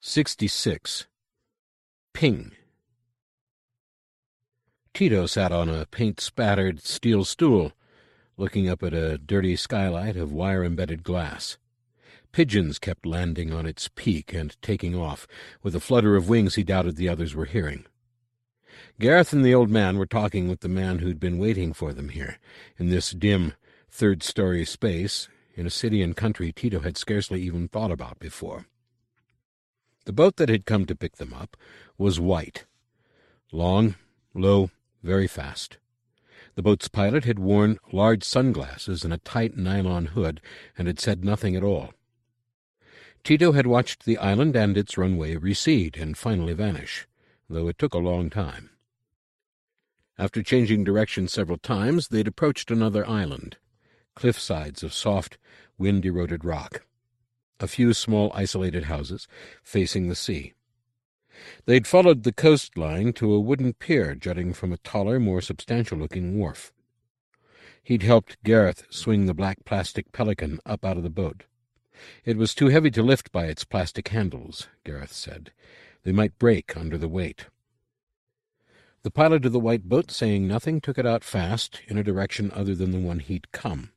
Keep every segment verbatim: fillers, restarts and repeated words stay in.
Sixty-six. Ping. Tito sat on a paint-spattered steel stool, looking up at a dirty skylight of wire-embedded glass. Pigeons kept landing on its peak and taking off, with a flutter of wings he doubted the others were hearing. Gareth and the old man were talking with the man who'd been waiting for them here, in this dim, third-story space, in a city and country Tito had scarcely even thought about before. The boat that had come to pick them up was white. Long, low, very fast. The boat's pilot had worn large sunglasses and a tight nylon hood, and had said nothing at all. Tito had watched the island and its runway recede and finally vanish, though it took a long time. After changing direction several times, they'd approached another island, cliff sides of soft, wind-eroded rock. A few small isolated houses facing the sea. They'd followed the coastline to a wooden pier jutting from a taller, more substantial-looking wharf. He'd helped Gareth swing the black plastic pelican up out of the boat. It was too heavy to lift by its plastic handles, Gareth said. They might break under the weight. The pilot of the white boat, saying nothing, took it out fast in a direction other than the one he'd come.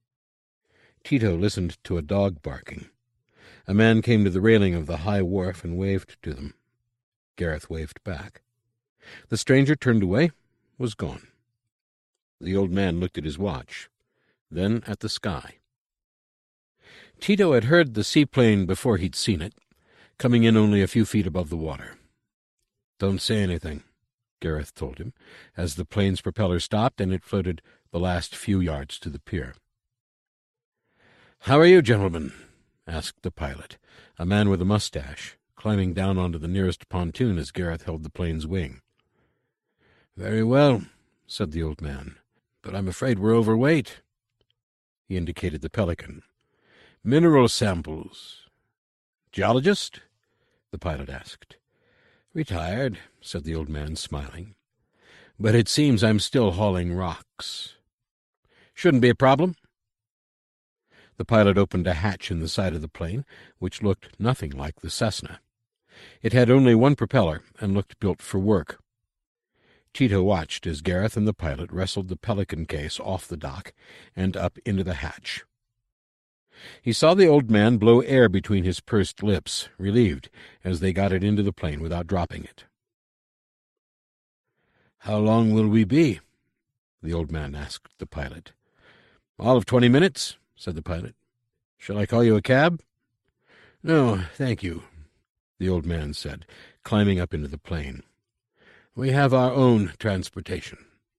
Tito listened to a dog barking. A man came to the railing of the high wharf and waved to them. Gareth waved back. The stranger turned away, was gone. The old man looked at his watch, then at the sky. Tito had heard the seaplane before he'd seen it, coming in only a few feet above the water. "Don't say anything," Gareth told him, as the plane's propeller stopped and it floated the last few yards to the pier. "How are you, gentlemen?" asked the pilot, a man with a mustache, climbing down onto the nearest pontoon as Gareth held the plane's wing. "Very well," said the old man, "but I'm afraid we're overweight." He indicated the pelican. "Mineral samples." "Geologist?" the pilot asked. "Retired," said the old man, smiling. "But it seems I'm still hauling rocks." "Shouldn't be a problem." The pilot opened a hatch in the side of the plane, which looked nothing like the Cessna. It had only one propeller and looked built for work. Tito watched as Gareth and the pilot wrestled the pelican case off the dock and up into the hatch. He saw the old man blow air between his pursed lips, relieved, as they got it into the plane without dropping it. "How long will we be?" the old man asked the pilot. "All of twenty minutes," said the pilot. "Shall I call you a cab?" "No, thank you," the old man said, climbing up into the plane. "We have our own transportation."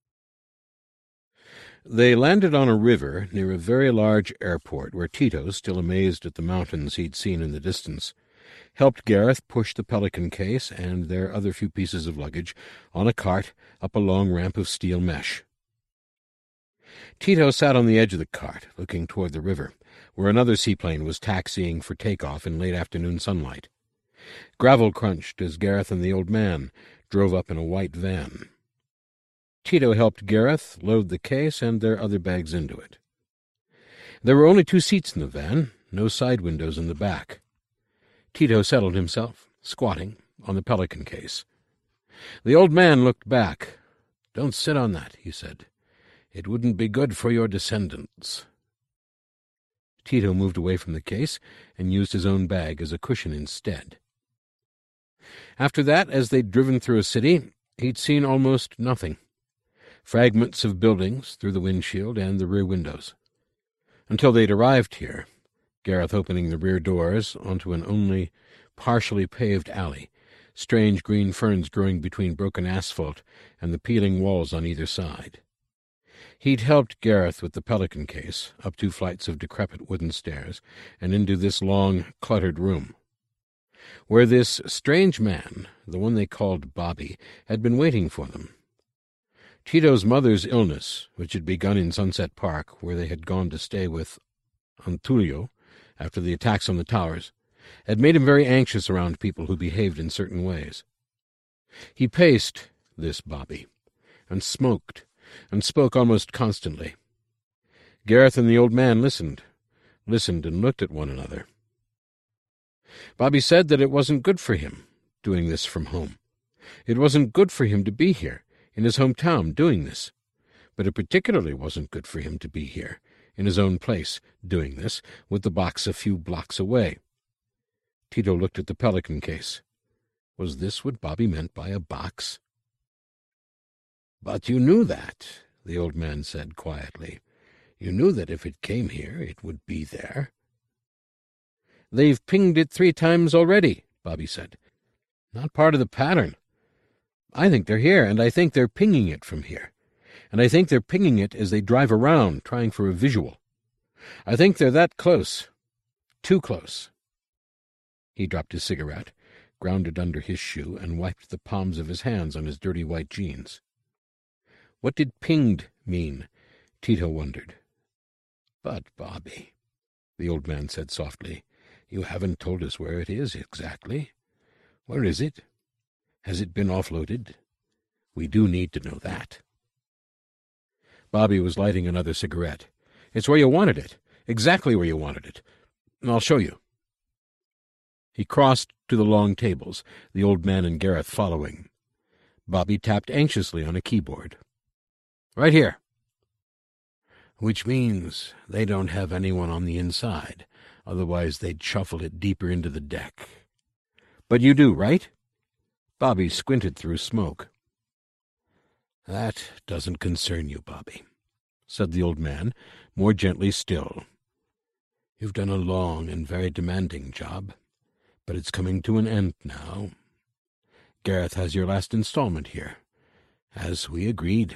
They landed on a river near a very large airport where Tito, still amazed at the mountains he'd seen in the distance, helped Gareth push the pelican case and their other few pieces of luggage on a cart up a long ramp of steel mesh. Tito sat on the edge of the cart, looking toward the river, where another seaplane was taxiing for takeoff in late afternoon sunlight. Gravel crunched as Gareth and the old man drove up in a white van. Tito helped Gareth load the case and their other bags into it. There were only two seats in the van, no side windows in the back. Tito settled himself, squatting, on the pelican case. The old man looked back. "Don't sit on that," he said. "It wouldn't be good for your descendants." Tito moved away from the case and used his own bag as a cushion instead. After that, as they'd driven through a city, he'd seen almost nothing. Fragments of buildings through the windshield and the rear windows. Until they'd arrived here, Gareth opening the rear doors onto an only partially paved alley, strange green ferns growing between broken asphalt and the peeling walls on either side. He'd helped Gareth with the pelican case, up two flights of decrepit wooden stairs, and into this long, cluttered room, where this strange man, the one they called Bobby, had been waiting for them. Tito's mother's illness, which had begun in Sunset Park, where they had gone to stay with Antulio after the attacks on the towers, had made him very anxious around people who behaved in certain ways. He paced, this Bobby, and smoked, and spoke almost constantly. Gareth and the old man listened, listened and looked at one another. Bobby said that it wasn't good for him, doing this from home. It wasn't good for him to be here, in his hometown, doing this. But it particularly wasn't good for him to be here, in his own place, doing this, with the box a few blocks away. Tito looked at the Pelican case. Was this what Bobby meant by a box? "But you knew that," the old man said quietly. "You knew that if it came here, it would be there." "They've pinged it three times already," Bobby said. "Not part of the pattern. I think they're here, and I think they're pinging it from here. And I think they're pinging it as they drive around, trying for a visual. I think they're that close. Too close." He dropped his cigarette, ground it under his shoe, and wiped the palms of his hands on his dirty white jeans. What did pinged mean? Tito wondered. "But, Bobby," the old man said softly, "you haven't told us where it is exactly. Where is it? Has it been offloaded? We do need to know that." Bobby was lighting another cigarette. "It's where you wanted it. Exactly where you wanted it. I'll show you." He crossed to the long tables, the old man and Gareth following. Bobby tapped anxiously on a keyboard. "Right here." "Which means they don't have anyone on the inside. Otherwise they'd shuffle it deeper into the deck." "But you do, right?" Bobby squinted through smoke. "That doesn't concern you, Bobby," said the old man, more gently still. "You've done a long and very demanding job, but it's coming to an end now. Gareth has your last installment here, as we agreed."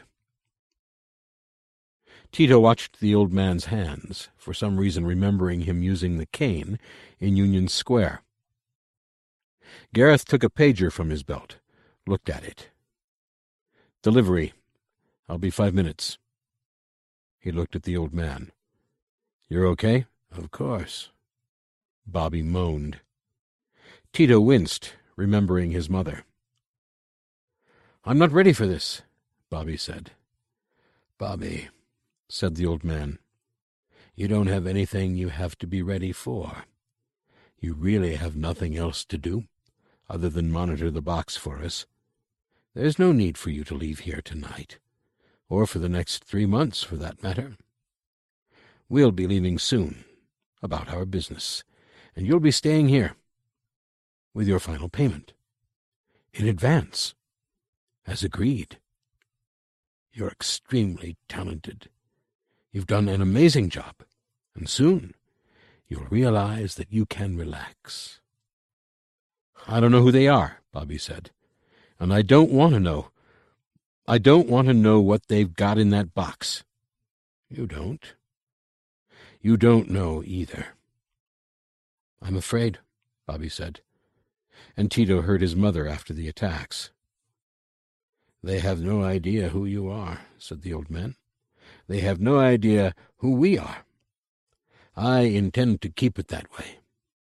Tito watched the old man's hands, for some reason remembering him using the cane in Union Square. Gareth took a pager from his belt, looked at it. "Delivery. I'll be five minutes." He looked at the old man. "You're okay?" "Of course." Bobby moaned. Tito winced, remembering his mother. "I'm not ready for this," Bobby said. "Bobby," said the old man, "you don't have anything you have to be ready for. You really have nothing else to do, other than monitor the box for us. There's no need for you to leave here tonight, or for the next three months, for that matter. We'll be leaving soon, about our business, and you'll be staying here, with your final payment, in advance, as agreed. You're extremely talented. You've done an amazing job, and soon you'll realize that you can relax." "I don't know who they are," Bobby said, "and I don't want to know. I don't want to know what they've got in that box." "You don't? You don't know either." "I'm afraid," Bobby said, and Tito heard his mother after the attacks. "They have no idea who you are," said the old man. "They have no idea who we are. I intend to keep it that way."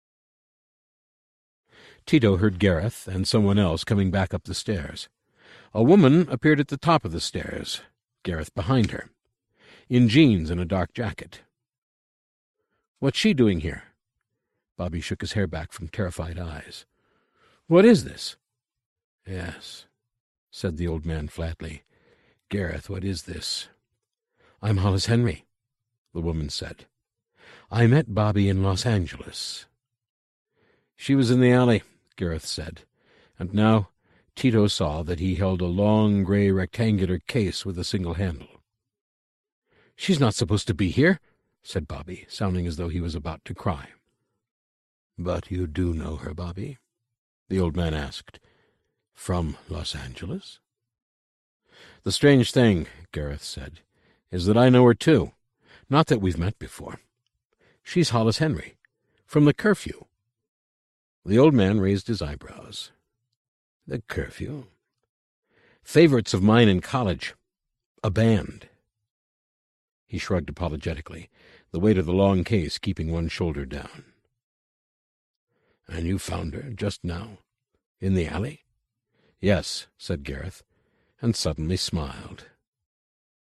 Tito heard Gareth and someone else coming back up the stairs. A woman appeared at the top of the stairs, Gareth behind her, in jeans and a dark jacket. "What's she doing here?" Bobby shook his hair back from terrified eyes. "What is this?" "Yes," said the old man flatly. "Gareth, what is this?" "I'm Hollis Henry," the woman said. "I met Bobby in Los Angeles." "She was in the alley," Gareth said, and now Tito saw that he held a long gray rectangular case with a single handle. "She's not supposed to be here," said Bobby, sounding as though he was about to cry. "But you do know her, Bobby?" the old man asked. "From Los Angeles?" "The strange thing," Gareth said, "is that I know her too. Not that we've met before. She's Hollis Henry, from the Curfew." The old man raised his eyebrows. "The Curfew?" "Favorites of mine in college. A band." He shrugged apologetically, the weight of the long case keeping one shoulder down. "And you found her just now, in the alley?" "Yes," said Gareth, and suddenly smiled.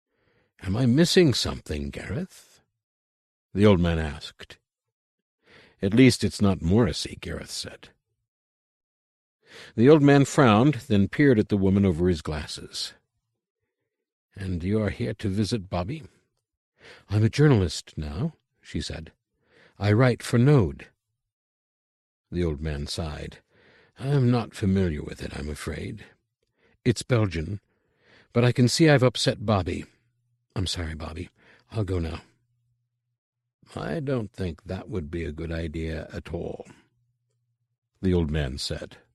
"Am I missing something, Gareth?" the old man asked. At least it's not Morrissey, Gareth said. The old man frowned, then peered at the woman over his glasses. "And you are here to visit Bobby?" "I'm a journalist now," she said. "I write for Node." The old man sighed. "I'm not familiar with it, I'm afraid. It's Belgian, but I can see I've upset Bobby. I'm sorry, Bobby. I'll go now." "I don't think that would be a good idea at all," the old man said.